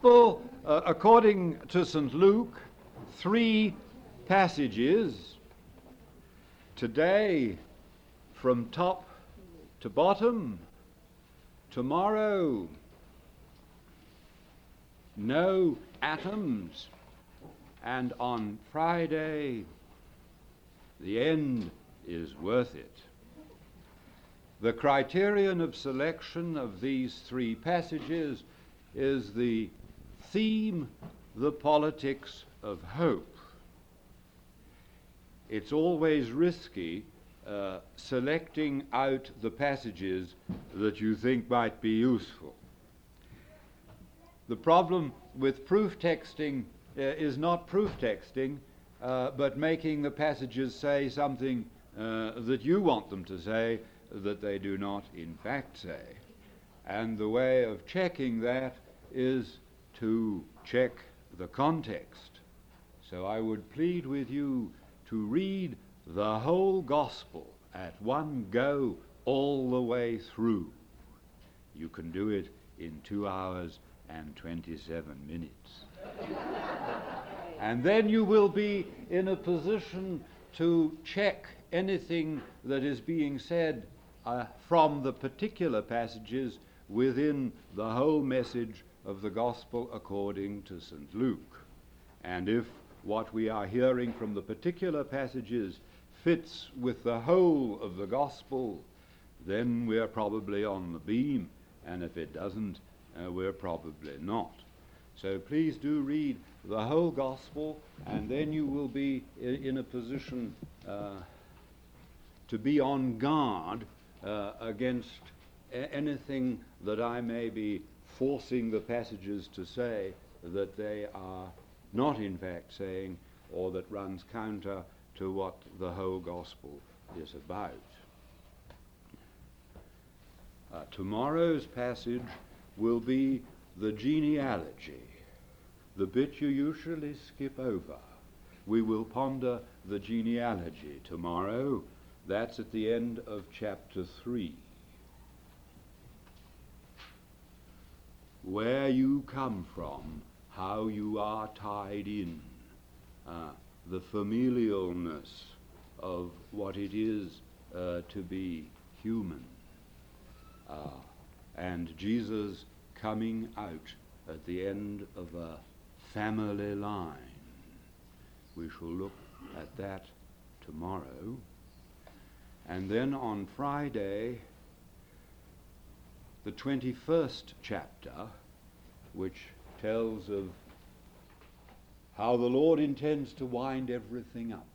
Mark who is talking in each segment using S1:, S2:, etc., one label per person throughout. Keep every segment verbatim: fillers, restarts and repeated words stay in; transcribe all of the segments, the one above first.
S1: Gospel uh, according to Saint Luke, three passages. Today, from top to bottom. Tomorrow, no atoms. And on Friday, the end is worth it. The criterion of selection of these three passages is the theme, the politics of hope. It's always risky uh, selecting out the passages that you think might be useful. The problem with proof texting uh, is not proof texting, uh, but making the passages say something uh, that you want them to say that they do not in fact say. And the way of checking that is to check the context. So I would plead with you to read the whole gospel at one go all the way through. You can do it in two hours and twenty-seven minutes. And then you will be in a position to check anything that is being said uh, from the particular passages within the whole message of the gospel according to Saint Luke. And if what we are hearing from the particular passages fits with the whole of the gospel, then we're probably on the beam, and if it doesn't, uh, we're probably not. So please do read the whole gospel, and then you will be in, in a position uh, to be on guard uh, against a- anything that I may be forcing the passages to say that they are not in fact saying, or that runs counter to what the whole gospel is about. Uh, tomorrow's passage will be the genealogy, the bit you usually skip over. We will ponder the genealogy tomorrow. That's at the end of chapter three. Where you come from, how you are tied in, uh, the familialness of what it is uh, to be human, uh, and Jesus coming out at the end of a family line. We shall look at that tomorrow. And then on Friday, the twenty-first chapter, which tells of how the Lord intends to wind everything up.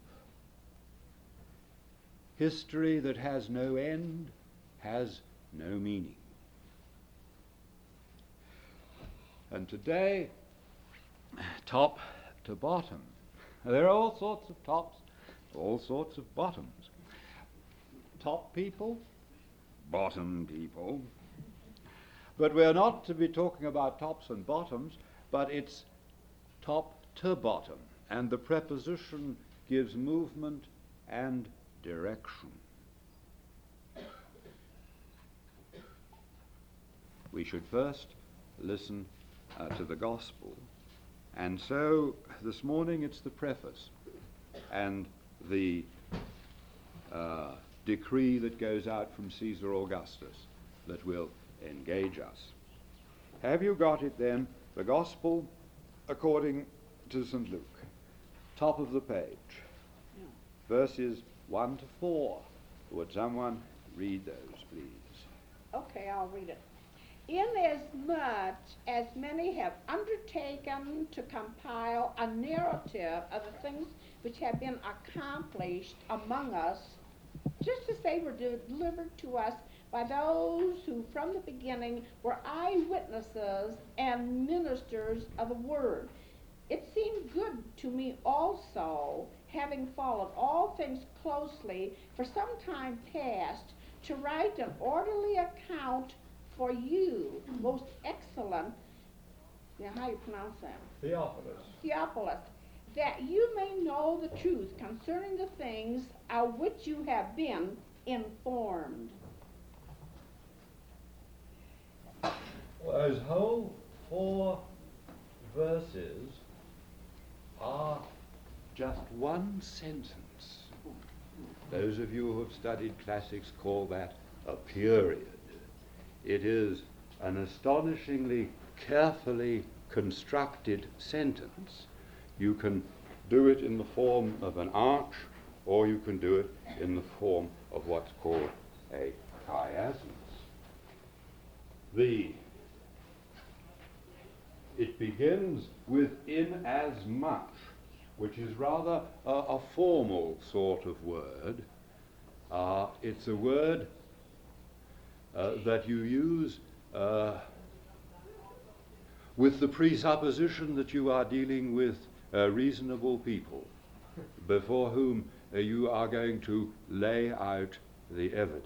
S1: History that has no end has no meaning. And today, top to bottom. There are all sorts of tops, all sorts of bottoms. Top people, bottom people. But we're not to be talking about tops and bottoms, but it's top to bottom. And the preposition gives movement and direction. We should first listen uh, to the gospel. And so this morning it's the preface and the uh, decree that goes out from Caesar Augustus that will engage us. Have you got it then? The gospel according to Saint Luke. Top of the page.
S2: Yeah.
S1: Verses one to four. Would someone read those, please?
S2: Okay, I'll read it. Inasmuch as many have undertaken to compile a narrative of the things which have been accomplished among us, just as they were delivered to us by those who from the beginning were eyewitnesses and ministers of the word, it seemed good to me also, having followed all things closely for some time past, to write an orderly account for you, most excellent, now how you pronounce that?
S1: Theophilus.
S2: Theophilus, that you may know the truth concerning the things of which you have been informed.
S1: Well, those whole four verses are just one sentence. Those of you who have studied classics call that a period. It is an astonishingly carefully constructed sentence. You can do it in the form of an arch, or you can do it in the form of what's called a chiasmus. The It begins with inasmuch, which is rather a, a formal sort of word. Uh, it's a word uh, that you use uh, with the presupposition that you are dealing with uh, reasonable people before whom uh, you are going to lay out the evidence.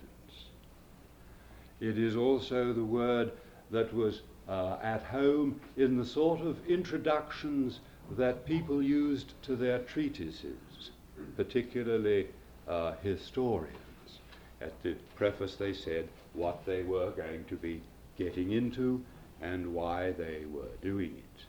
S1: It is also the word that was uh, at home in the sort of introductions that people used to their treatises, particularly uh, historians. At the preface they said what they were going to be getting into and why they were doing it.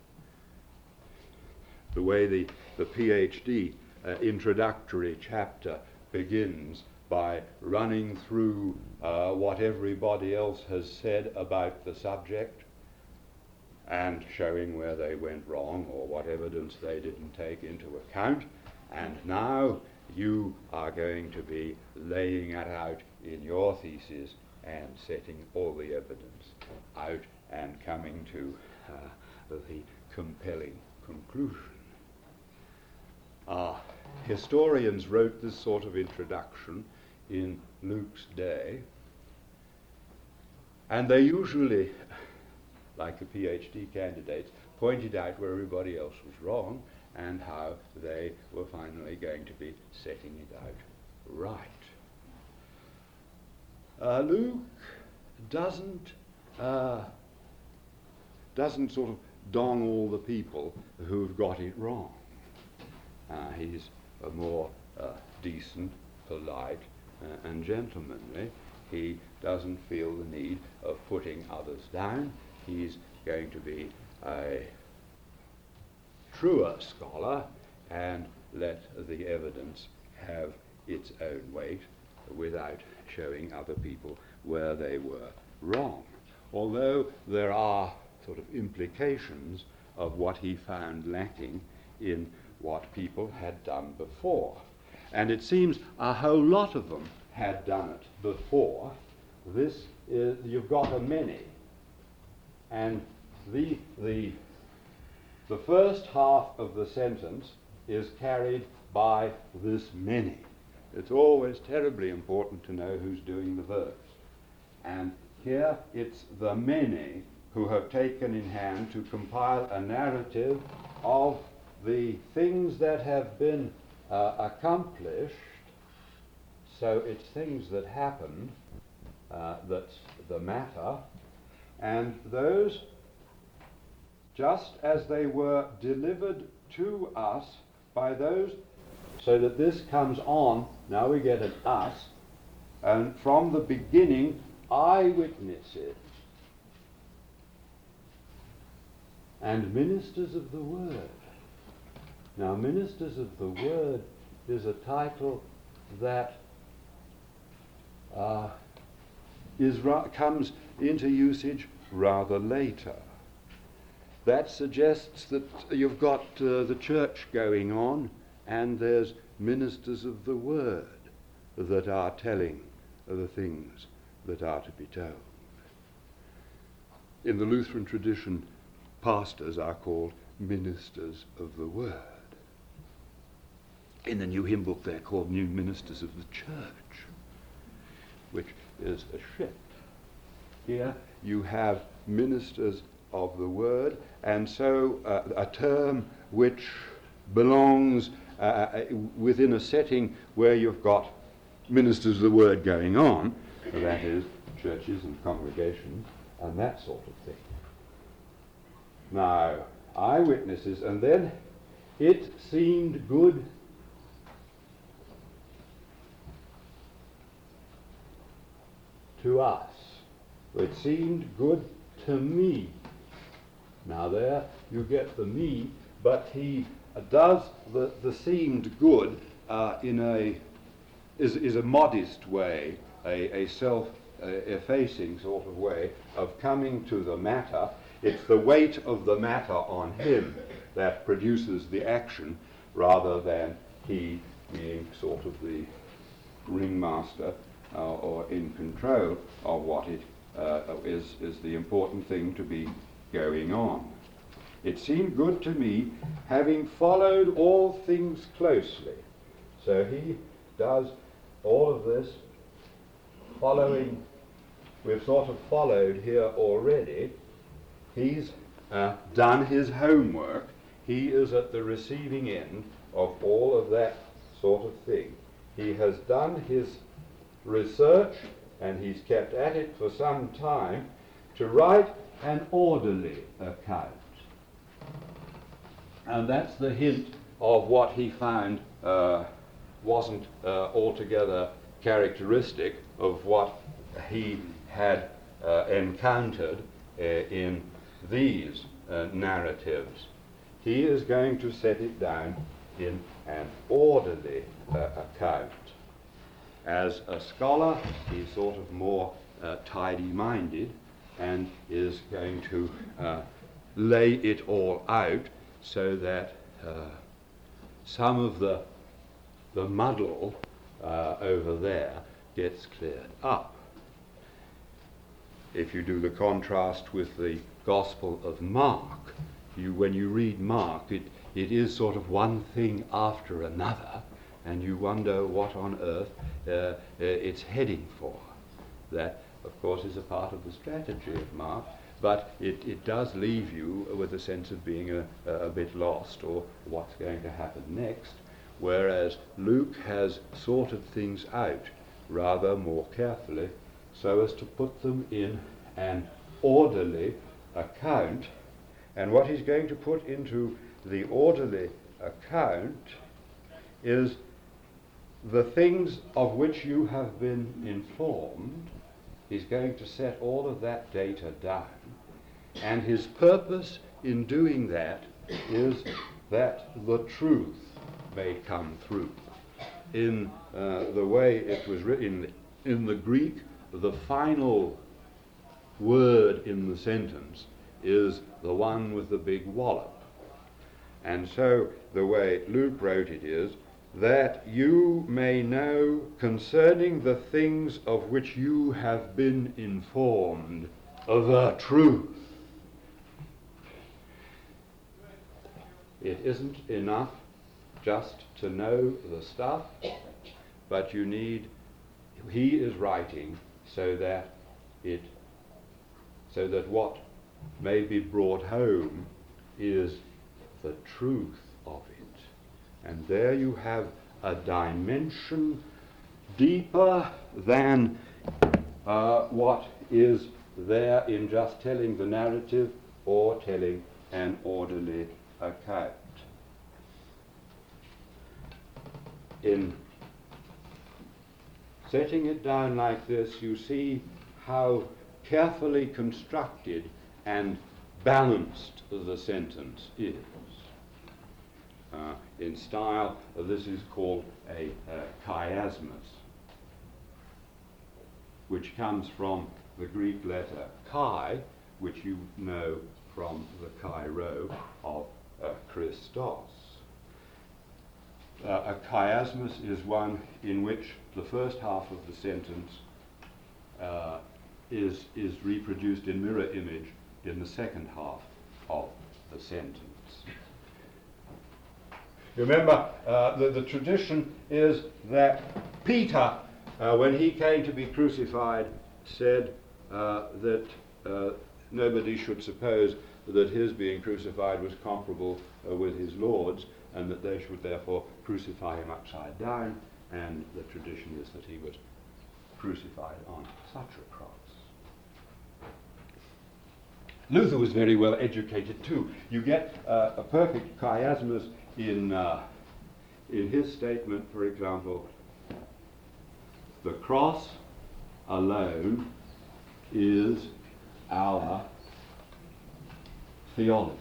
S1: The way the, the PhD uh, introductory chapter begins by running through uh, what everybody else has said about the subject and showing where they went wrong or what evidence they didn't take into account. And now you are going to be laying it out in your thesis and setting all the evidence out and coming to uh, the compelling conclusion. Uh, historians wrote this sort of introduction in Luke's day, and they usually, like the PhD candidates, pointed out where everybody else was wrong and how they were finally going to be setting it out right. Uh, Luke doesn't uh, doesn't sort of dong all the people who've got it wrong. Uh, he's a more uh, decent, polite, uh, and gentlemanly. He doesn't feel the need of putting others down. He's going to be a truer scholar and let the evidence have its own weight without showing other people where they were wrong. Although there are sort of implications of what he found lacking in what people had done before. And it seems a whole lot of them had done it before. This is, you've got a many. And the, the, the first half of the sentence is carried by this many. It's always terribly important to know who's doing the verbs. And here it's the many who have taken in hand to compile a narrative of the things that have been uh, accomplished. So it's things that happened uh, that's the matter, and those just as they were delivered to us by those, so that this comes on, now we get an us, and from the beginning, eyewitnesses and ministers of the word. Now, ministers of the word is a title that uh, is ra- comes into usage rather later. That suggests that you've got uh, the church going on, and there's ministers of the word that are telling the things that are to be told. In the Lutheran tradition, pastors are called ministers of the word. In the New Hymn Book, they're called new ministers of the church, which is a shift. Here you have ministers of the word, and so uh, a term which belongs uh, within a setting where you've got ministers of the word going on, that is, churches and congregations and that sort of thing. Now, eyewitnesses, and then it seemed good to us. It seemed good to me Now there you get the me, but he uh, does the, the seemed good uh, in a is, is a modest way, a, a self-effacing uh, sort of way of coming to the matter. It's the weight of the matter on him that produces the action, rather than he being sort of the ringmaster uh, or in control of what it uh, is, is the important thing to be going on. It seemed good to me, having followed all things closely. So he does all of this following. We've sort of followed here already. He's uh, done his homework. He is at the receiving end of all of that sort of thing. He has done his research, and he's kept at it for some time, to write an orderly account. And that's the hint of what he found uh, wasn't uh, altogether characteristic of what he had uh, encountered uh, in these uh, narratives. He is going to set it down in an orderly uh, account. As a scholar, he's sort of more uh, tidy-minded and is going to uh, lay it all out so that uh, some of the, the muddle uh, over there gets cleared up. If you do the contrast with the Gospel of Mark, you, when you read Mark, it, it is sort of one thing after another, and you wonder what on earth uh, uh, it's heading for. That, of course, is a part of the strategy of Mark, but it, it does leave you with a sense of being a, a bit lost, or what's going to happen next, whereas Luke has sorted things out rather more carefully so as to put them in an orderly account. And what he's going to put into the orderly account is the things of which you have been informed. He's going to set all of that data down, and his purpose in doing that is that the truth may come through. In uh, the way it was written in the Greek, the final word in the sentence is the one with the big wallop. And so the way Luke wrote it is, that you may know concerning the things of which you have been informed, the truth. It isn't enough just to know the stuff, but you need, he is writing so that it, so that what may be brought home is the truth of it. And there you have a dimension deeper than uh, what is there in just telling the narrative or telling an orderly account. In setting it down like this, you see how carefully constructed and balanced the sentence is. Uh, in style, uh, this is called a uh, chiasmus, which comes from the Greek letter chi, which you know from the Chi-Rho of uh, Christos. Uh, a chiasmus is one in which the first half of the sentence uh, is, is reproduced in mirror image in the second half of the sentence. Remember, uh, the, the tradition is that Peter, uh, when he came to be crucified, said uh, that uh, nobody should suppose that his being crucified was comparable uh, with his Lord's, and that they should therefore crucify him upside down, and the tradition is that he was crucified on such a cross. Luther was very well educated too. You get uh, a perfect chiasmus in, uh, in his statement, for example, the cross alone is our theology.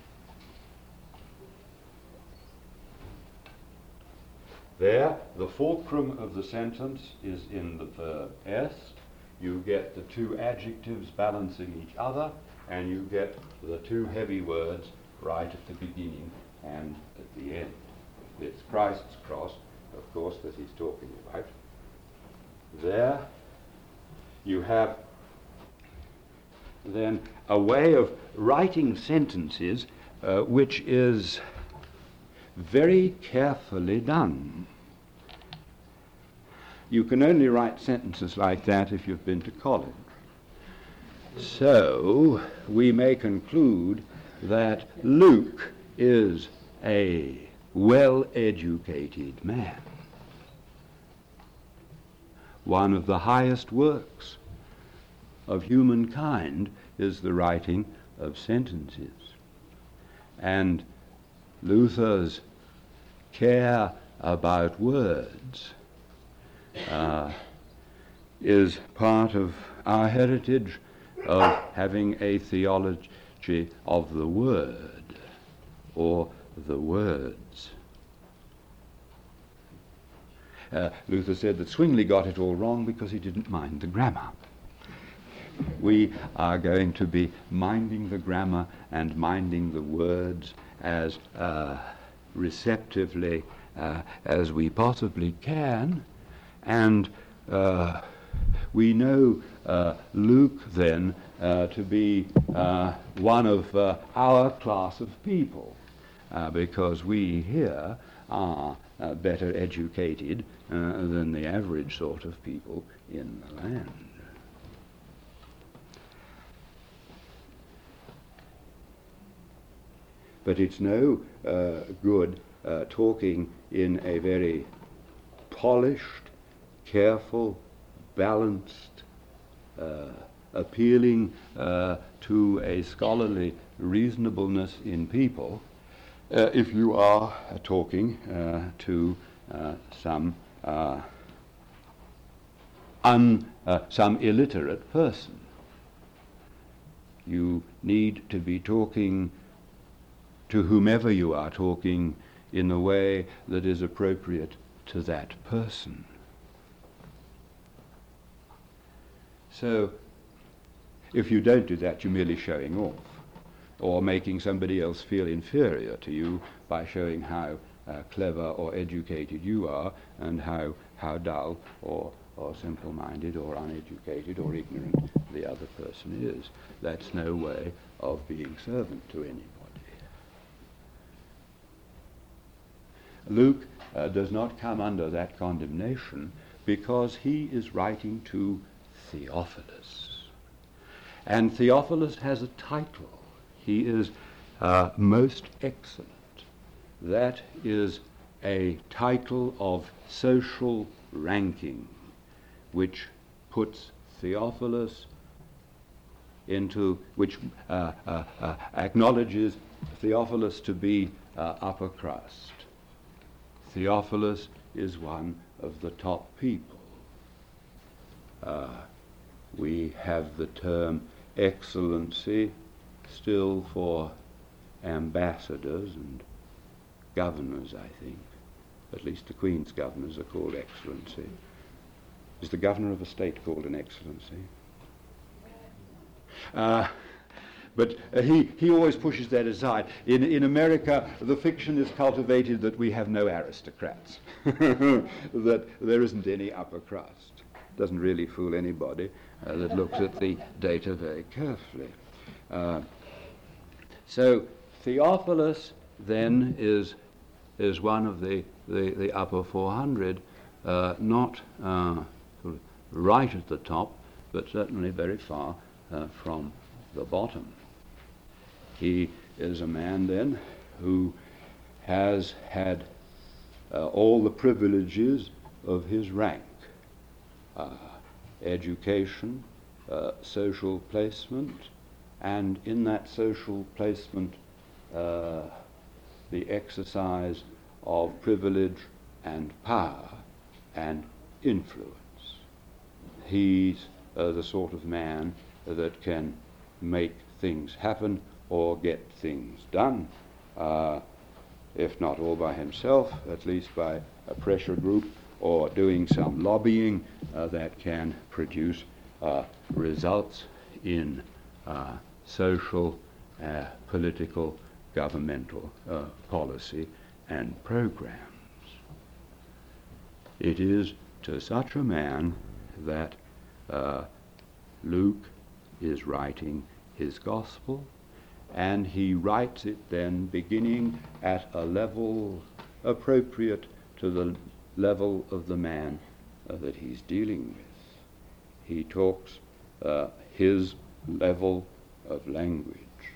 S1: There, the fulcrum of the sentence is in the verb est. You get the two adjectives balancing each other, and you get the two heavy words right at the beginning and at the end. It's Christ's cross, of course, that he's talking about. There, you have then a way of writing sentences uh, which is very carefully done. You can only write sentences like that if you've been to college. So we may conclude that Luke is a well-educated man. One of the highest works of humankind is the writing of sentences. And Luther's care about words uh, is part of our heritage of having a theology of the word, or the words. Uh, Luther said that Zwingli got it all wrong because he didn't mind the grammar. We are going to be minding the grammar and minding the words as uh, receptively uh, as we possibly can, and uh, we know uh, Luke then uh, to be uh, one of uh, our class of people, uh, because we here are uh, better educated uh, than the average sort of people in the land. But it's no uh, good uh, talking in a very polished, careful, balanced, uh, appealing uh, to a scholarly reasonableness in people uh, if you are uh, talking uh, to uh, some uh, un, uh, some illiterate person. You need to be talking to whomever you are talking in the way that is appropriate to that person. So, if you don't do that, you're merely showing off, or making somebody else feel inferior to you by showing how uh, clever or educated you are, and how, how dull or, or simple-minded or uneducated or ignorant the other person is. That's no way of being servant to anybody. Luke uh, does not come under that condemnation because he is writing to Theophilus. And Theophilus has a title. He is uh, most excellent. That is a title of social ranking, which puts Theophilus into, which uh, uh, uh, acknowledges Theophilus to be uh, upper crust. Theophilus is one of the top people. Uh, we have the term excellency still for ambassadors and governors, I think. At least the Queen's governors are called excellency. Is the governor of a state called an excellency? Uh, But uh, he, he always pushes that aside. In, in America, the fiction is cultivated that we have no aristocrats, that there isn't any upper crust. Doesn't really fool anybody uh, that looks at the data very carefully. Uh, so Theophilus then is, is one of the, the, the upper four hundred, uh, not uh, sort of right at the top, but certainly very far uh, from the bottom. He is a man then who has had uh, all the privileges of his rank, uh, education, uh, social placement, and in that social placement uh, the exercise of privilege and power and influence. He's uh, the sort of man that can make things happen or get things done, uh, if not all by himself, at least by a pressure group, or doing some lobbying uh, that can produce uh, results in uh, social, uh, political, governmental uh, policy and programs. It is to such a man that uh, Luke is writing his gospel, and he writes it then beginning at a level appropriate to the level of the man uh, that he's dealing with. He talks uh, his level of language.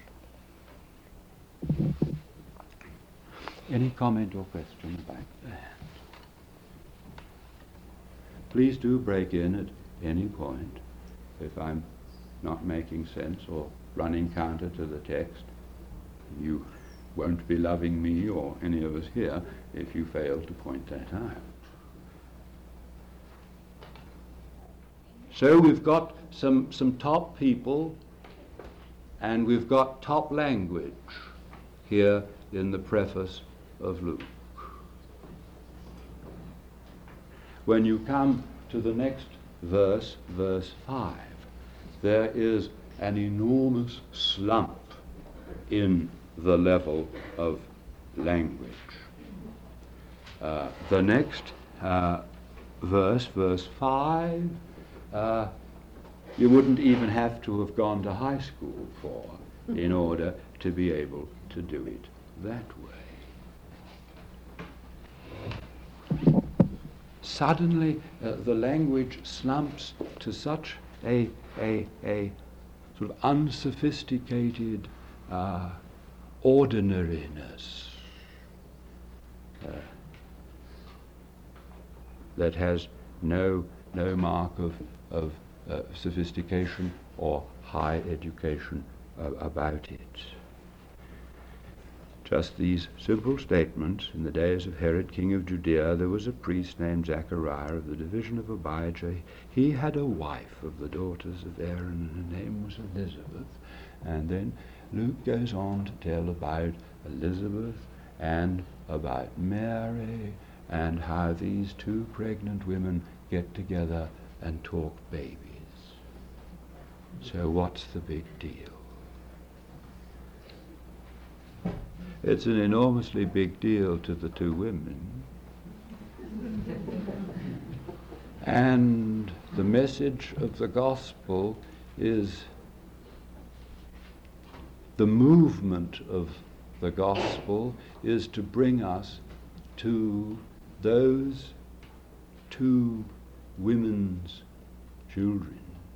S1: Any comment or question about that? Please do break in at any point if I'm not making sense or running counter to the text. You won't be loving me or any of us here if you fail to point that out. So we've got some, some top people, and we've got top language here in the preface of Luke. When you come to the next verse, verse five, there is an enormous slump in the level of language. Uh, the next uh, verse, verse five, uh, you wouldn't even have to have gone to high school for in order to be able to do it that way. Suddenly, uh, the language slumps to such a, a, a sort of unsophisticated uh, ordinariness uh, that has no, no mark of, of uh, sophistication or high education uh, about it. Just these simple statements. In the days of Herod, king of Judea, there was a priest named Zachariah of the division of Abijah. He had a wife of the daughters of Aaron, and her name was Elizabeth. And then Luke goes on to tell about Elizabeth and about Mary and how these two pregnant women get together and talk babies. So what's the big deal? It's an enormously big deal to the two women. And the message of the gospel is the movement of the gospel is to bring us to those two women's children.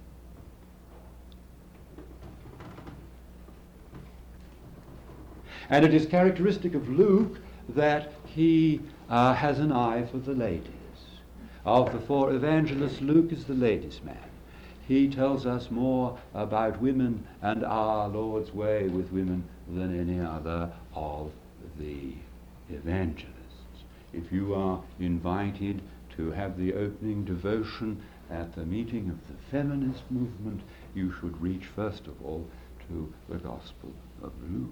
S1: And it is characteristic of Luke that he uh, has an eye for the ladies. Of the four evangelists, Luke is the ladies' man. He tells us more about women and our Lord's way with women than any other of the evangelists. If you are invited to have the opening devotion at the meeting of the feminist movement, you should reach first of all to the Gospel of Luke.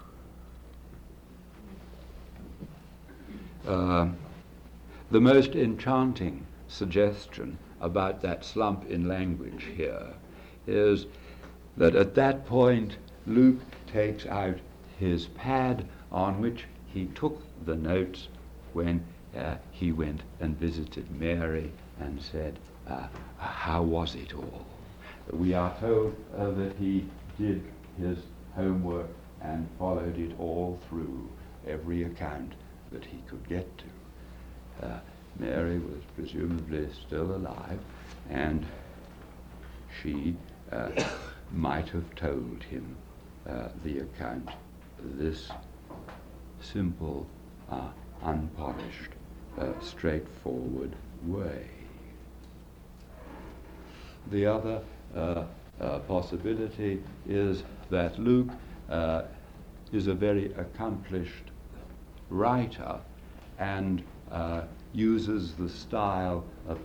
S1: Uh, the most enchanting suggestion about that slump in language here is that at that point Luke takes out his pad on which he took the notes when uh, he went and visited Mary and said, uh, how was it all? We are told uh, that he did his homework and followed it all through, every account that he could get to. Uh, Mary was presumably still alive, and she uh, might have told him uh, the account this simple, uh, unpolished, uh, straightforward way. The other uh, uh, possibility is that Luke uh, is a very accomplished writer and uh, uses the style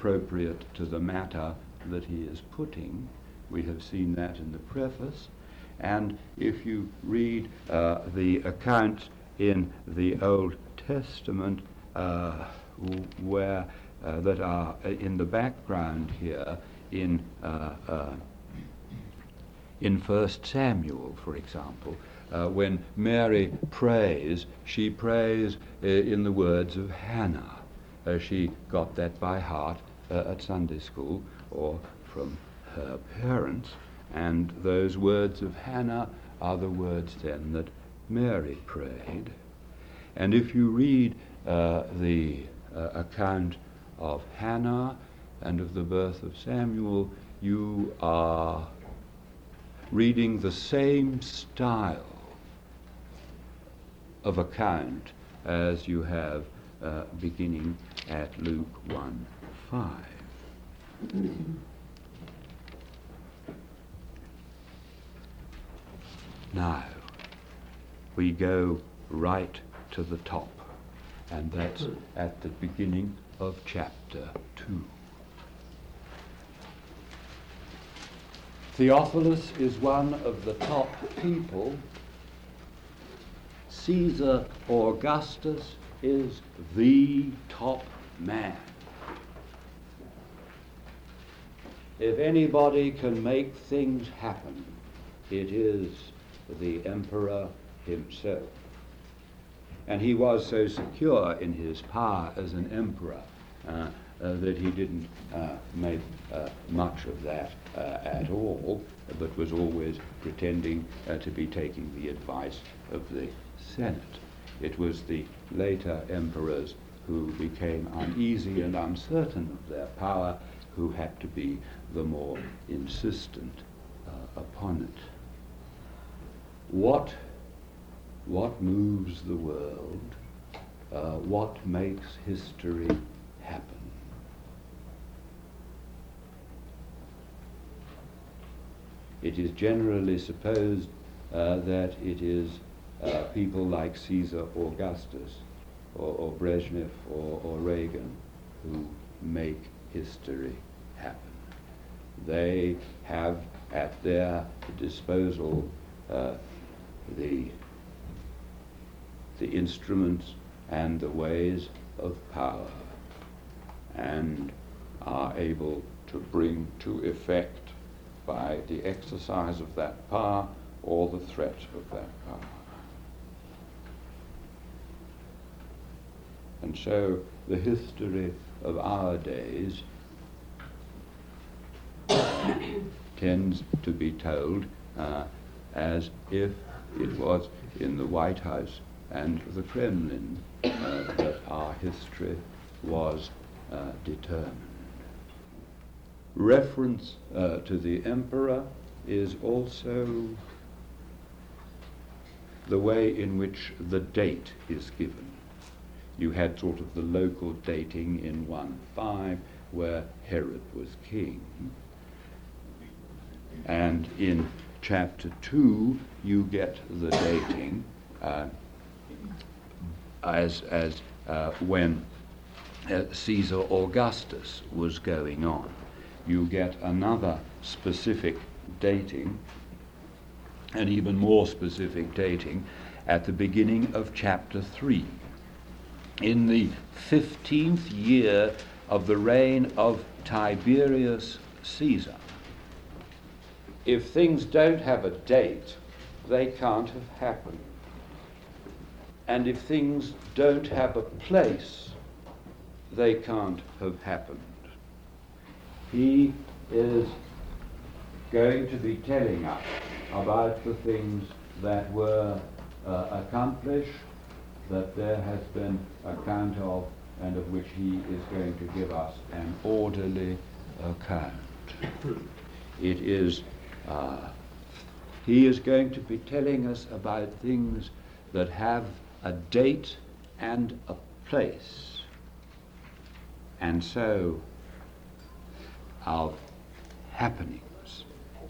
S1: appropriate to the matter that he is putting. We have seen that in the preface. And if you read uh, the accounts in the Old Testament uh, w- where uh, that are in the background here in uh, uh, in First Samuel, for example, uh, when Mary prays, she prays uh, in the words of Hannah. Uh, she got that by heart uh, at Sunday school or from her parents, and those words of Hannah are the words then that Mary prayed. And if you read uh, the uh, account of Hannah and of the birth of Samuel, you are reading the same style of account as you have uh, beginning at Luke one five. Now, we go right to the top, and that's at the beginning of chapter two. Theophilus is one of the top people. Caesar Augustus is the top man. If anybody can make things happen, it is the emperor himself. And he was so secure in his power as an emperor uh, uh, that he didn't uh, make uh, much of that uh, at all, but was always pretending uh, to be taking the advice of the Senate. It was the later emperors who became uneasy and uncertain of their power who had to be the more insistent uh, upon it. What, what moves the world? Uh, what makes history happen? It is generally supposed uh, that it is uh, people like Caesar Augustus or, or Brezhnev or, or Reagan who make history happen. They have at their disposal uh, the, the instruments and the ways of power, and are able to bring to effect by the exercise of that power or the threat of that power. And so the history of our days tends to be told uh, as if it was in the White House and the Kremlin uh, that our history was uh, determined. Reference uh, to the emperor is also the way in which the date is given. You had sort of the local dating in one five where Herod was king. And in chapter two you get the dating uh, as, as uh, when uh, Caesar Augustus was going on. You get another specific dating, and even more specific dating, at the beginning of chapter three. In the fifteenth year of the reign of Tiberius Caesar. If things don't have a date, they can't have happened. And if things don't have a place, they can't have happened. He is going to be telling us about the things that were uh, accomplished, that there has been account of, and of which he is going to give us an orderly account. It is, uh, he is going to be telling us about things that have a date and a place, and so of happenings.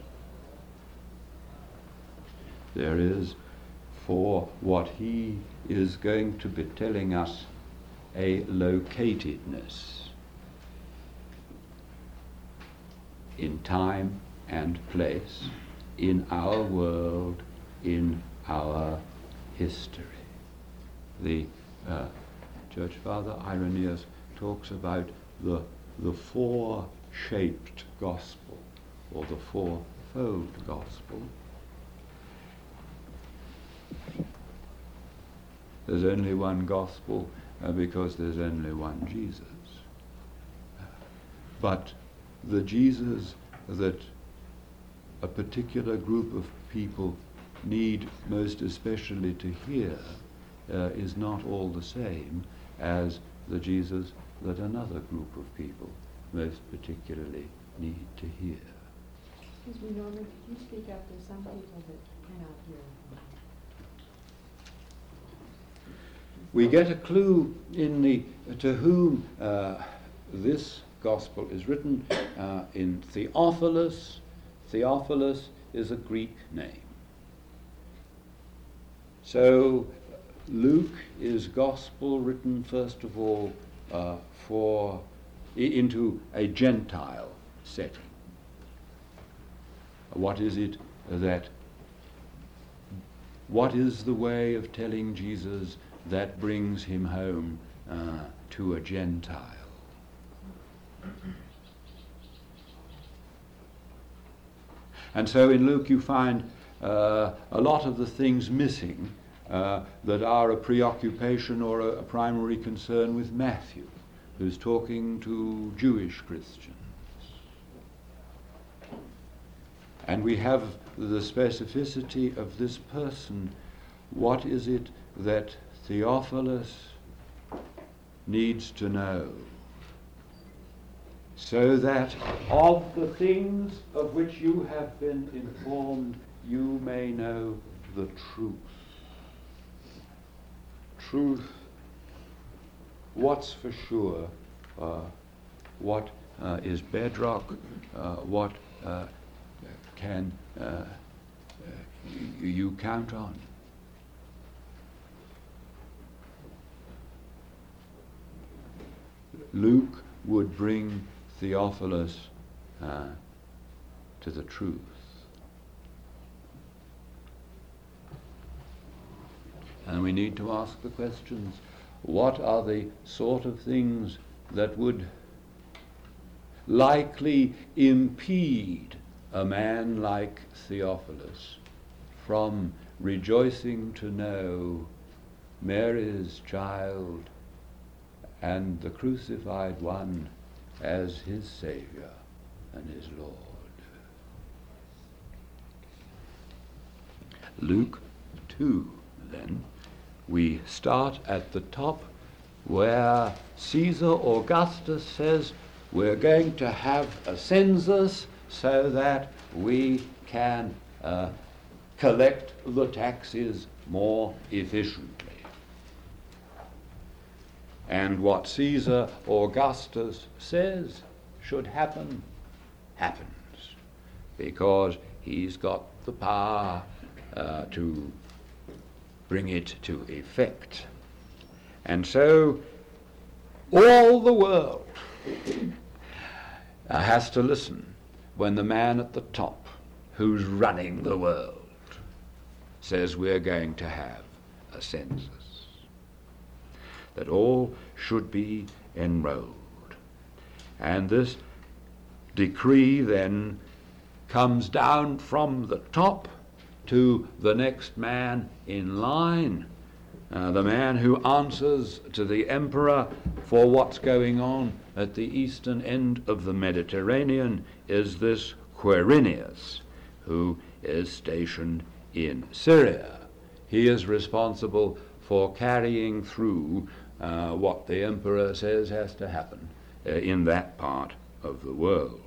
S1: There is, for what he is going to be telling us, a locatedness in time and place, in our world, in our history. The uh, Church Father Irenaeus talks about the, the four-shaped gospel, or the fourfold gospel. There's only one gospel uh, because there's only one Jesus. Uh, but the Jesus that a particular group of people need most especially to hear uh, is not all the same as the Jesus that another group of people most particularly need to hear.
S3: Excuse me, Norman, could you speak up? There's some people that cannot hear.
S1: We get a clue in the to whom uh, this gospel is written uh, in Theophilus. Theophilus is a Greek name. So Luke is gospel written first of all uh, for I- into a Gentile setting. What is it that? What is the way of telling Jesus that brings him home uh, to a Gentile? And so in Luke you find uh, a lot of the things missing uh, that are a preoccupation or a, a primary concern with Matthew, who's talking to Jewish Christians. And we have the specificity of this person. What is it that Theophilus needs to know, so that of the things of which you have been informed, you may know the truth. Truth, what's for sure, uh, what uh, is bedrock, uh, what uh, can uh, uh, you, you count on. Luke would bring Theophilus uh, to the truth. And we need to ask the questions, what are the sort of things that would likely impede a man like Theophilus from rejoicing to know Mary's child and the crucified one as his Saviour and his Lord. Luke two, then, we start at the top where Caesar Augustus says we're going to have a census so that we can uh, collect the taxes more efficiently. And what Caesar Augustus says should happen, happens, because he's got the power uh, to bring it to effect. And so all the world uh, has to listen when the man at the top, who's running the world, says we're going to have a census. That all should be enrolled. And this decree then comes down from the top to the next man in line, uh, the man who answers to the emperor for what's going on at the eastern end of the Mediterranean is this Quirinius, who is stationed in Syria. He is responsible for carrying through uh, what the emperor says has to happen uh, in that part of the world.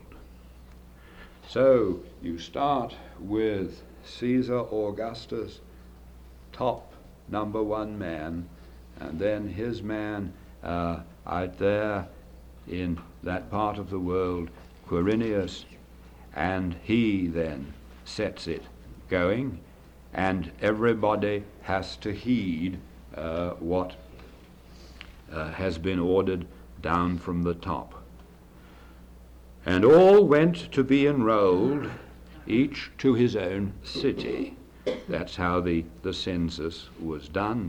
S1: So you start with Caesar Augustus, top number one man, and then his man uh, out there in that part of the world, Quirinius, and he then sets it going, and everybody has to heed uh, what uh, has been ordered down from the top. And all went to be enrolled, each to his own city. That's how the, the census was done.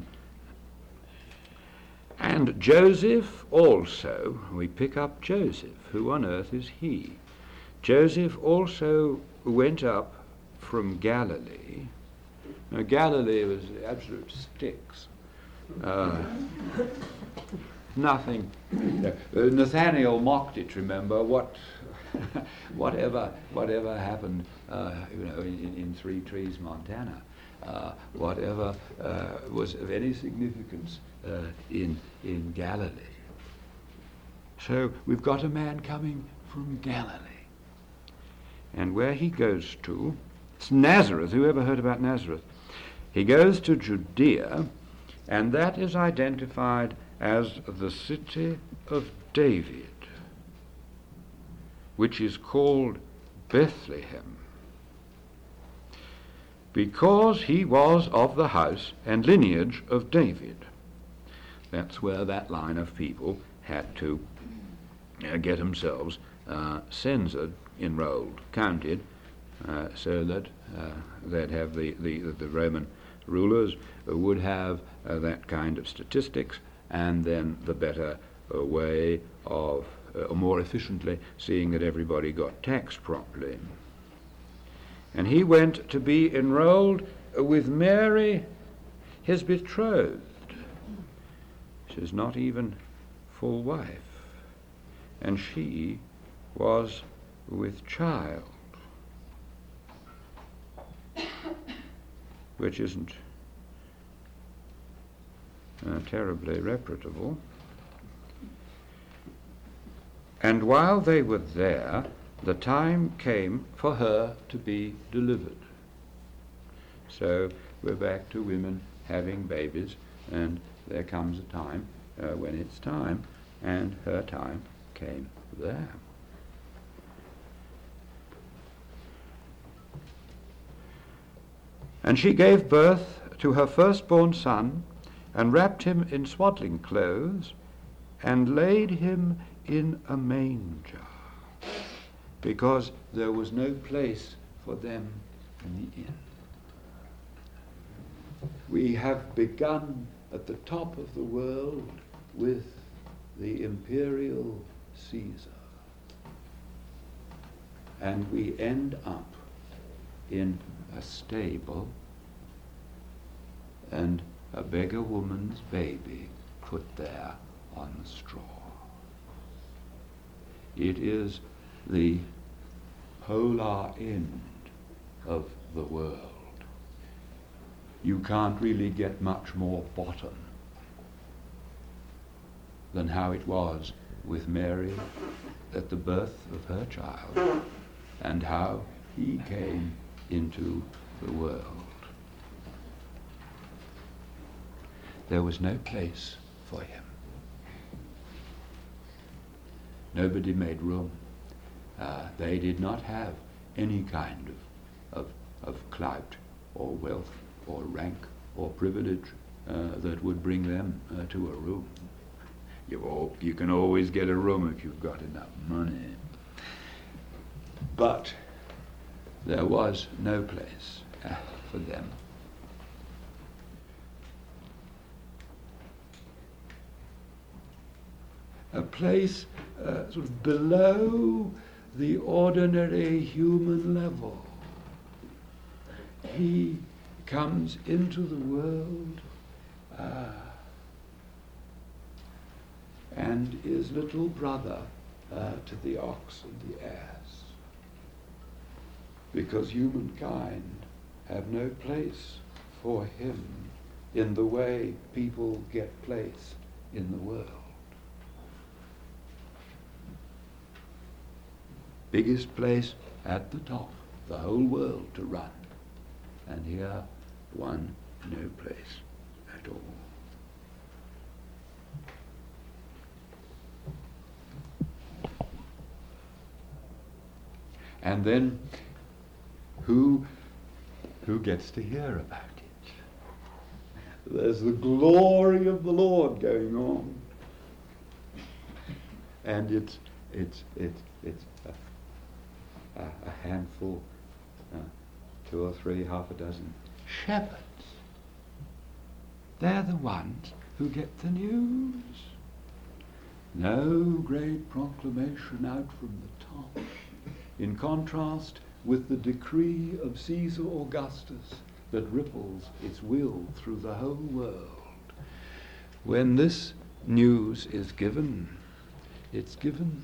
S1: And Joseph also, we pick up Joseph. Who on earth is he? Joseph also went up from Galilee. Now, Galilee was absolute sticks. Uh, nothing. Uh, Nathaniel mocked it, remember, what, whatever, whatever happened, uh, you know, in, in Three Trees, Montana, uh, whatever uh, was of any significance uh, in in Galilee. So we've got a man coming from Galilee, and where he goes to, it's Nazareth. Who ever heard about Nazareth? He goes to Judea, and that is identified as the city of David, which is called Bethlehem, because he was of the house and lineage of David. That's where that line of people had to uh, get themselves uh, censored, enrolled, counted, uh, so that uh, they'd have the, the, the Roman rulers would have uh, that kind of statistics, and then the better uh, way of, uh, or more efficiently, seeing that everybody got taxed properly. And he went to be enrolled with Mary, his betrothed. She's not even full wife, and she was with child, which isn't uh, terribly reputable. And while they were there, the time came for her to be delivered. So we're back to women having babies, and there comes a time uh, when it's time, and her time came there. And she gave birth to her firstborn son, and wrapped him in swaddling clothes, and laid him in a manger, because there was no place for them in the inn. We have begun at the top of the world with the imperial Caesar, and we end up in a stable and a beggar woman's baby put there on the straw. It is the polar end of the world. You can't really get much more bottom than how it was with Mary at the birth of her child, and how he came into the world. There was no place for him. Nobody made room. Uh, they did not have any kind of, of, of clout or wealth or rank or privilege uh, that would bring them uh, to a room. You, all, you can always get a room if you've got enough money. But there was no place uh, for them. A place uh, sort of below the ordinary human level. He comes into the world uh, and is little brother uh, to the ox and the ass, because humankind have no place for him in the way people get placed in the world. Biggest place at the top, the whole world to run, and here one no place at all. And then who who gets to hear about it? There's the glory of the Lord going on, and it's it's it's it's a, a handful uh, two or three, half a dozen shepherds. They're the ones who get the news. No great proclamation out from the top. In contrast with the decree of Caesar Augustus that ripples its will through the whole world. When this news is given, it's given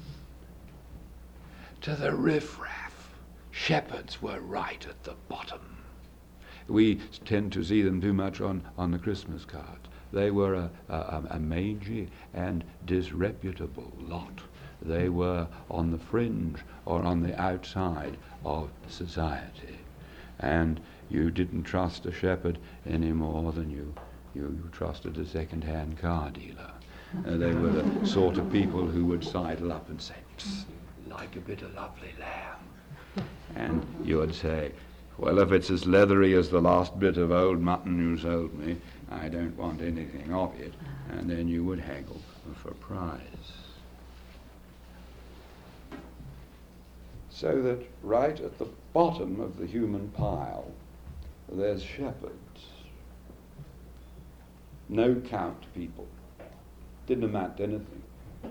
S1: to the riffraff. Shepherds were right at the bottom. We tend to see them too much on, on the Christmas cards. They were a, a, a mangy and disreputable lot. They were on the fringe or on the outside of society. And you didn't trust a shepherd any more than you, you, you trusted a second-hand car dealer. Uh, they were the sort of people who would sidle up and say, "Psst, like a bit of lovely lamb." And you would say, "Well, if it's as leathery as the last bit of old mutton you sold me, I don't want anything of it." And then you would haggle for price. So that right at the bottom of the human pile, there's shepherds. No count people. Didn't amount to anything.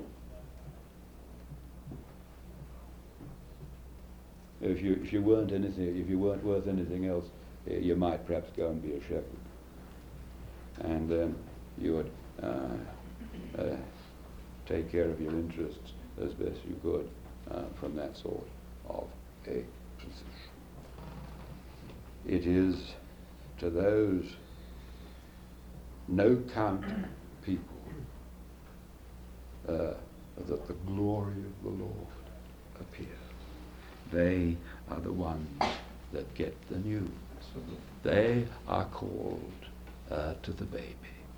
S1: If you if you weren't anything, if you weren't worth anything else, you might perhaps go and be a shepherd, and then you would uh, uh, take care of your interests as best you could uh, from that sort of a position. It is to those no count people uh, that the glory of the Lord appears. They are the ones that get the news. They are called uh, to the baby.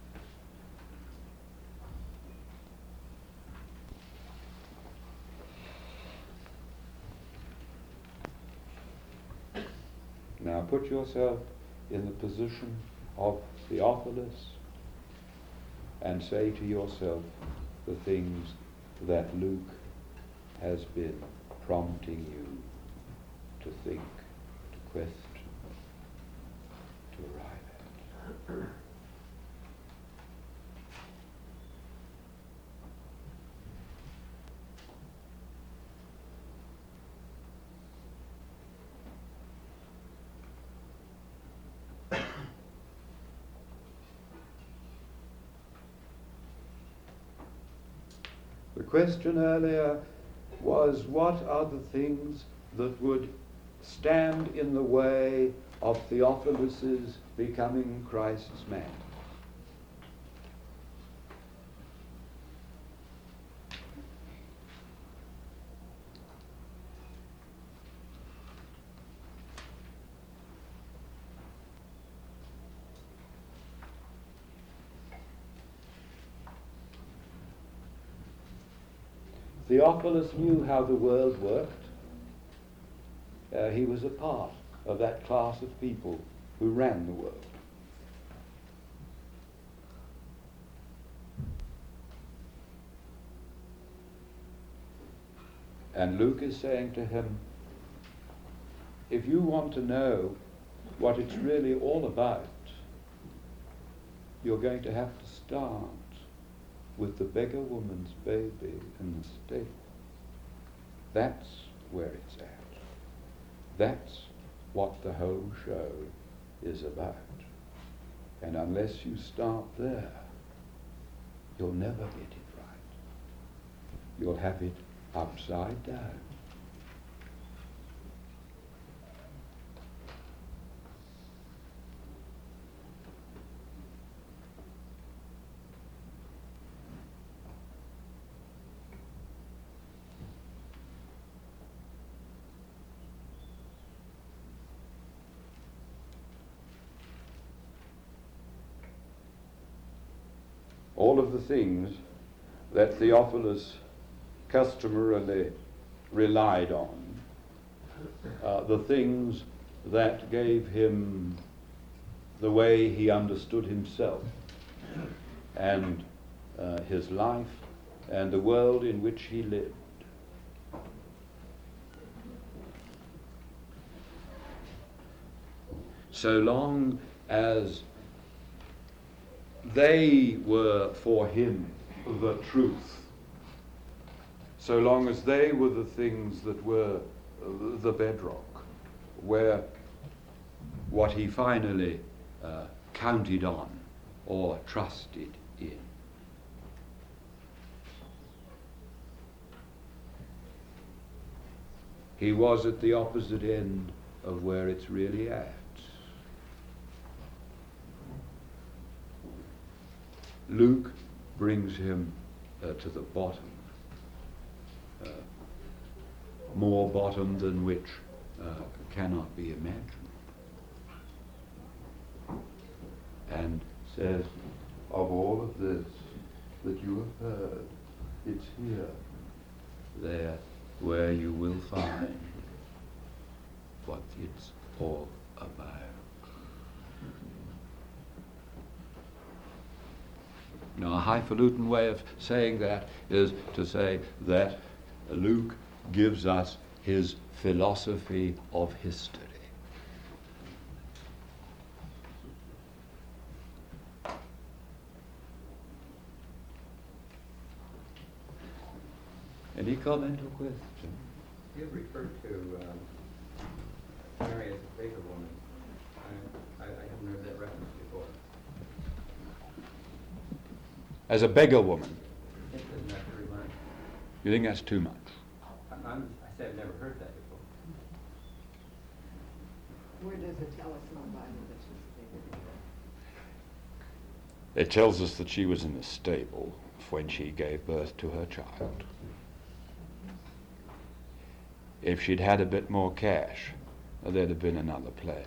S1: Now put yourself in the position of Theophilus and say to yourself the things that Luke has been prompting you to think, to question, to arrive at. The question earlier was, what are the things that would stand in the way of Theophilus's becoming Christ's man? Theophilus knew how the world worked. Uh, he was a part of that class of people who ran the world. And Luke is saying to him, if you want to know what it's really all about, you're going to have to start with the beggar woman's baby in the stable. That's where it's at. That's what the whole show is about. And unless you start there, you'll never get it right. You'll have it upside down. All of the things that Theophilus customarily relied on, uh, the things that gave him the way he understood himself and uh, his life and the world in which he lived. so long as they were for him the truth, so long as they were the things that were the bedrock, where what he finally uh, counted on or trusted in. He was at the opposite end of where it's really at. Luke brings him uh, to the bottom, uh, more bottom than which uh, cannot be imagined, and says, of all of this that you have heard, it's here, there, where you will find what it's all about. Now, a highfalutin way of saying that is to say that Luke gives us his philosophy of history. Any comment or question?
S4: You referred to um, Mary as a beggar woman. I, I, I haven't heard that reference before.
S1: As a beggar woman.
S4: Isn't that very much?
S1: You think that's too much?
S4: I, I'm, I said I've never heard that before.
S3: Where does it tell us in the Bible that she's a beggar?
S1: It tells us that she was in the stable when she gave birth to her child. If she'd had a bit more cash, there'd have been another place.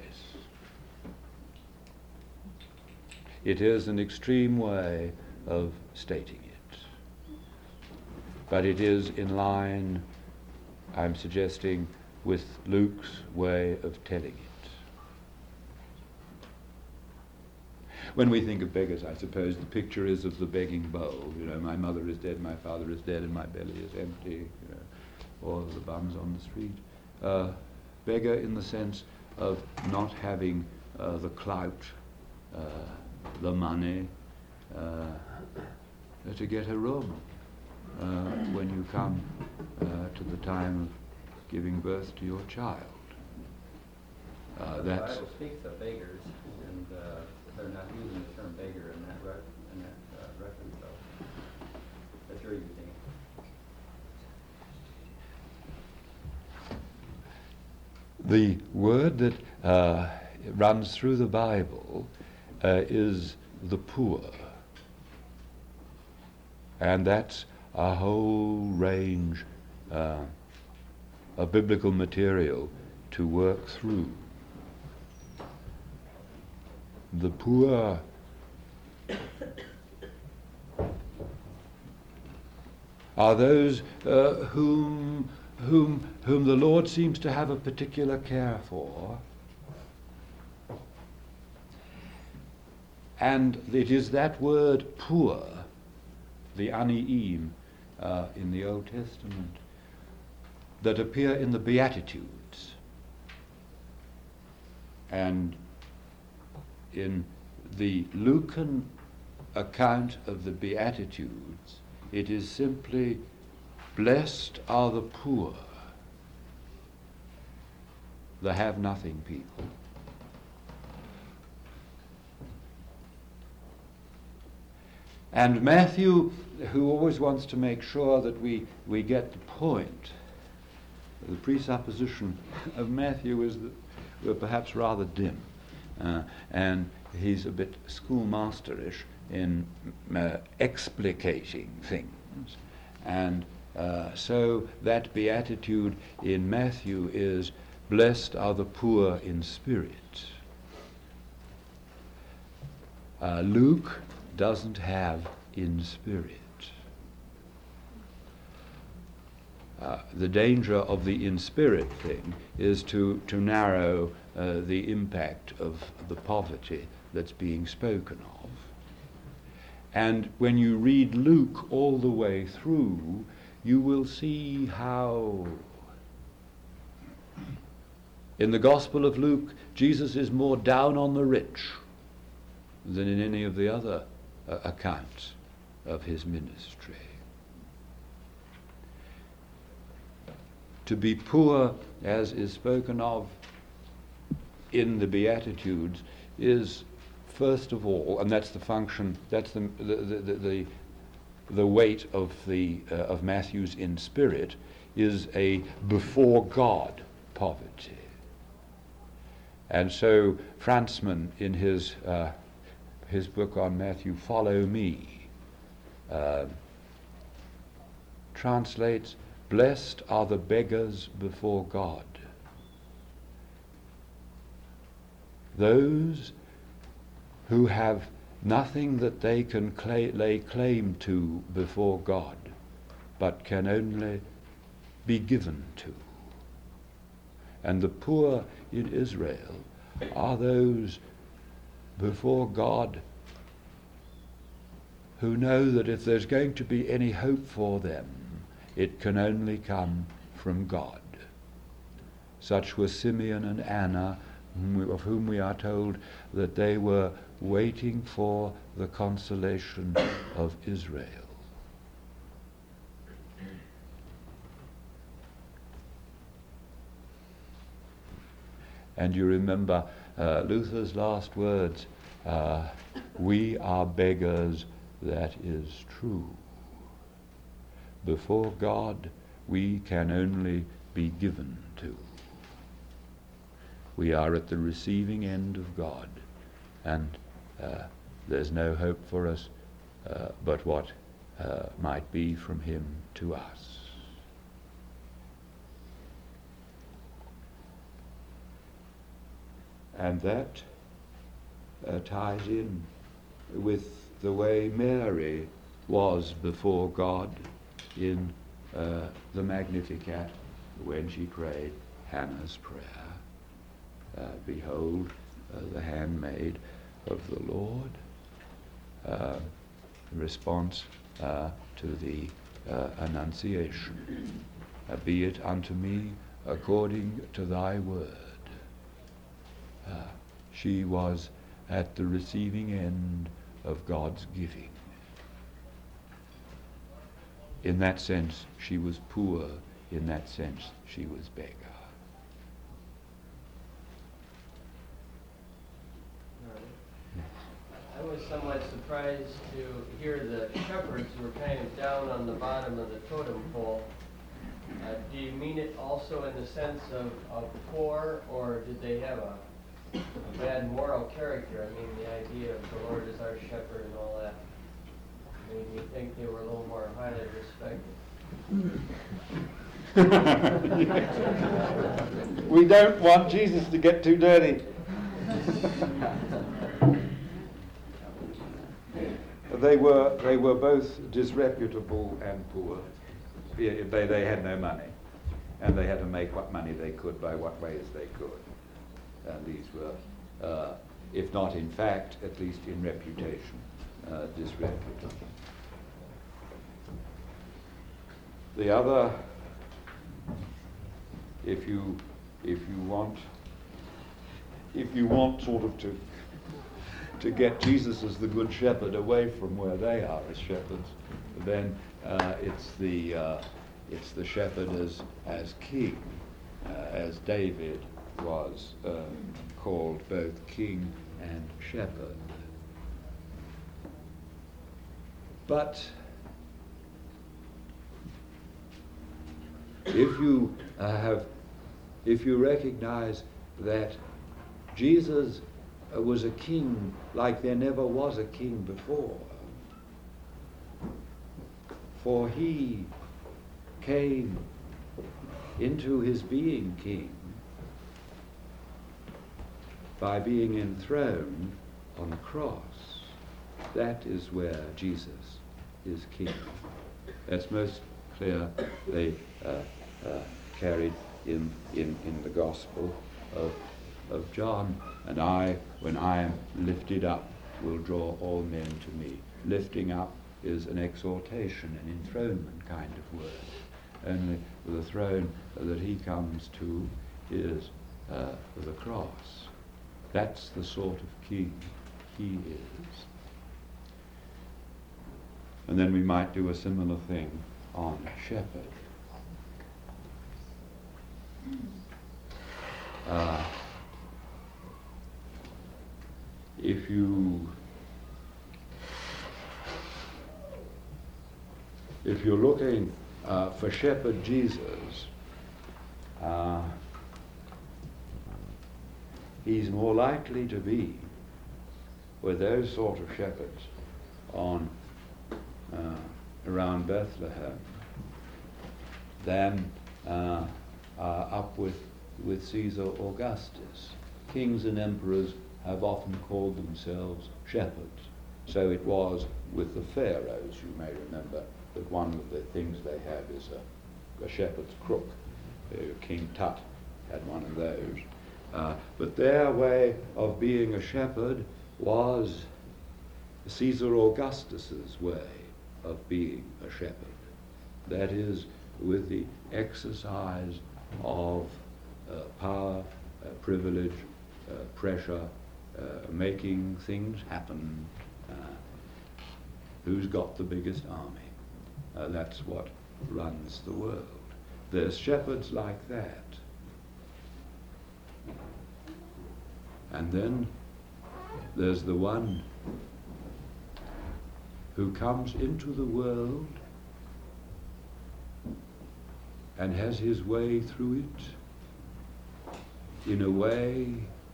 S1: It is an extreme way of stating it. But it is in line, I'm suggesting, with Luke's way of telling it. When we think of beggars, I suppose the picture is of the begging bowl. You know, my mother is dead, my father is dead, and my belly is empty. You know, or the bums on the street. Uh, beggar in the sense of not having uh, the clout, uh, the money, uh, to get a room uh, when you come uh, to the time of giving birth to your child. Uh,
S4: the
S1: that's
S4: Bible speaks of beggars, and uh, they're not using the term beggar in that, re- in that uh, reference, though. That's your using it.
S1: The word that uh, runs through the Bible uh, is the poor. And that's a whole range uh, of biblical material to work through. The poor are those uh, whom Whom, whom the Lord seems to have a particular care for. And it is that word poor, the aniim, uh, in the Old Testament, that appear in the Beatitudes. And in the Lucan account of the Beatitudes, it is simply, blessed are the poor, the have-nothing people. And Matthew, who always wants to make sure that we, we get the point, the presupposition of Matthew is that we're perhaps rather dim, uh, and he's a bit schoolmasterish in uh, explicating things. And Uh, so that beatitude in Matthew is, blessed are the poor in spirit. Uh, Luke doesn't have in spirit. Uh, the danger of the in spirit thing is to, to narrow uh, the impact of the poverty that's being spoken of. And when you read Luke all the way through, you will see how In the Gospel of Luke, Jesus is more down on the rich than in any of the other uh, accounts of his ministry. To be poor, as is spoken of in the Beatitudes, is first of all, and that's the function, that's the the the, the, the weight of the uh, of Matthew's in spirit, is a before God poverty. And so Franzmann, in his uh, his book on Matthew, Follow Me, uh, translates, "Blessed are the beggars before God." Those who have nothing that they can cla- lay claim to before God, but can only be given to. And the poor in Israel are those before God who know that if there's going to be any hope for them, it can only come from God. Such were Simeon and Anna, of whom we are told that they were waiting for the consolation of Israel. And you remember uh, Luther's last words, uh, we are beggars, that is true. Before God, we can only be given to. We are at the receiving end of God, and uh, there's no hope for us uh, but what uh, might be from him to us. And that uh, ties in with the way Mary was before God in uh, the Magnificat when she prayed Hannah's prayer. Uh, Behold, uh, the handmaid of the Lord. Uh, response uh, to the uh, Annunciation. Uh, be it unto me according to thy word. Uh, she was at the receiving end of God's giving. In that sense, she was poor. In that sense, she was beggar.
S5: I was somewhat surprised to hear the shepherds were kind of down on the bottom of the totem pole. Uh, do you mean it also in the sense of, of poor, or did they have a, a bad moral character? I mean, the idea of the Lord as our shepherd and all that made me think they were a little more highly respected.
S1: We don't want Jesus to get too dirty. They were they were both disreputable and poor. They, they had no money, and they had to make what money they could by what ways they could. And these were, uh, if not in fact, at least in reputation, uh, disreputable. The other, if you if you want if you want sort of to to get Jesus as the good shepherd away from where they are as shepherds, then uh, it's the uh, it's the shepherd as as king, uh, as David was uh, called both king and shepherd. But if you uh, have, if you recognize that Jesus uh, was a king like there never was a king before, for he came into his being king by being enthroned on the cross. That is where Jesus is king. That's most clearly uh, uh, carried in, in, in the Gospel of, of John. And I, when I am lifted up, will draw all men to me. Lifting up is an exaltation, an enthronement kind of word. Only the throne that he comes to is uh, the cross. That's the sort of king he is. And then we might do a similar thing on shepherd. Uh, if you if you're looking uh, for shepherd Jesus, uh, he's more likely to be with those sort of shepherds on uh, around Bethlehem than uh, uh, up with with Caesar Augustus. Kings and emperors have often called themselves shepherds. So it was with the pharaohs, you may remember, that one of the things they have is a, a shepherd's crook. Uh, King Tut had one of those. Uh, but their way of being a shepherd was Caesar Augustus's way of being a shepherd. That is, with the exercise of uh, power, uh, privilege, uh, pressure, uh, making things happen. Uh, who's got the biggest army? Uh, that's what runs the world. There's shepherds like that. And then there's the one who comes into the world and has his way through it in a way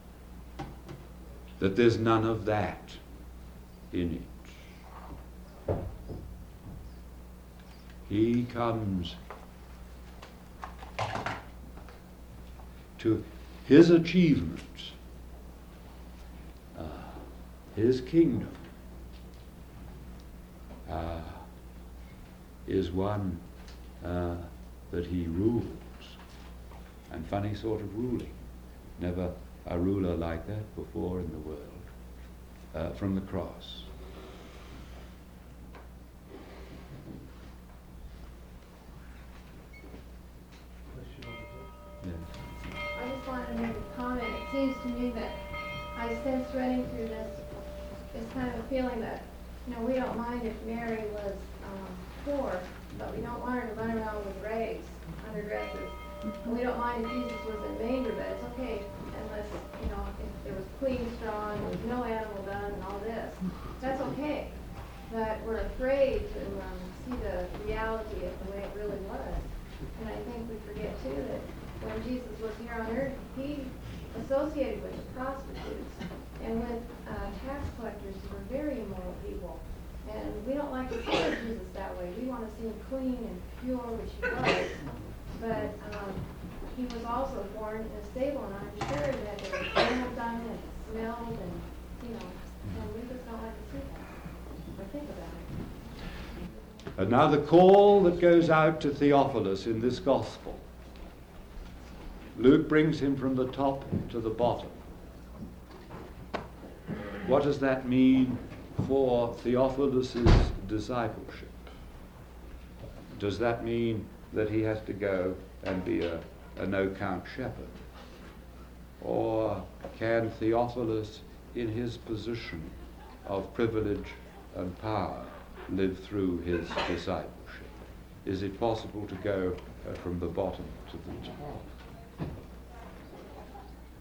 S1: that there's none of that in it. He comes to his achievement, uh, his kingdom uh, is one uh, that he rules, and funny sort of ruling. Never a ruler like that before in the world, uh, from the cross. Yes.
S6: I just wanted to make a comment. It seems to me that I sense running through this, this kind of a feeling that, you know, we don't mind if Mary was um, poor, but we don't want her to run around with rags under dresses. And we don't mind if Jesus was in manger, but it's okay unless, you know, if there was clean straw and there was no animal done and all this. That's okay. But we're afraid to um, see the reality of the way it really was. And I think we forget too that when Jesus was here on earth, he associated with the prostitutes and with uh, tax collectors who were very immoral people. And we don't like to see Jesus that way. We want to see him clean and pure, which he was. But um, he was also born in a stable, and I'm sure that there was animals on it, and it smelled, and, you know, and we just don't like to see that or think about it.
S1: And now the call that goes out to Theophilus in this gospel. Luke brings him from the top to the bottom. What does that mean for Theophilus's discipleship? Does that mean that he has to go and be a, a no-count shepherd? Or can Theophilus, in his position of privilege and power, live through his discipleship? Is it possible to go uh, from the bottom to the top?